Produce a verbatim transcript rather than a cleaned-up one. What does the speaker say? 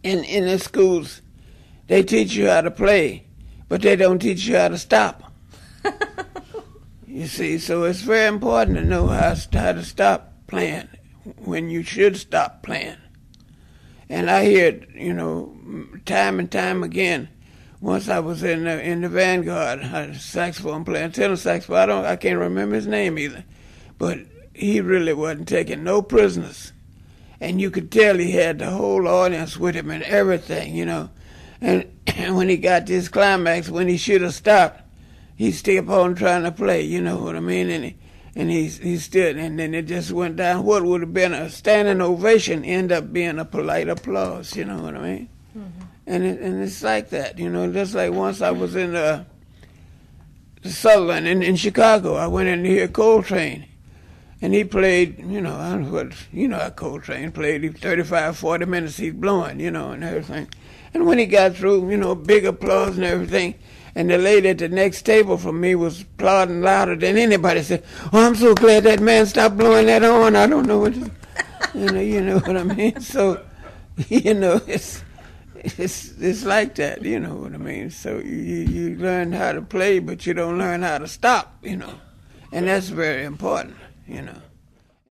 in, in the schools, they teach you how to play, but they don't teach you how to stop. You see, so it's very important to know how, how to stop playing when you should stop playing. And I hear it, you know, time and time again. Once I was in the, in the Vanguard, I had a saxophone player, tenor saxophone. I don't, I can't remember his name either, but he really wasn't taking no prisoners, and you could tell he had the whole audience with him and everything, you know. And when he got this climax, when he should have stopped, he still on trying to play, you know what I mean? And he, and he, he stood, and then it just went down. What would have been a standing ovation ended up being a polite applause, you know what I mean? Mm-hmm. And it, and it's like that, you know. Just like once I was in uh, Sutherland in, in Chicago, I went in to hear Coltrane, and he played, you know, I don't know what, you know how Coltrane played, thirty-five, forty minutes he's blowing, you know, and everything. And when he got through, you know, big applause and everything. And the lady at the next table from me was applauding louder than anybody. Said, "Oh, I'm so glad that man stopped blowing that horn. I don't know what, to, you know, you know what I mean." So, you know, it's it's it's like that. You know what I mean. So you you learn how to play, but you don't learn how to stop. You know, and that's very important. You know.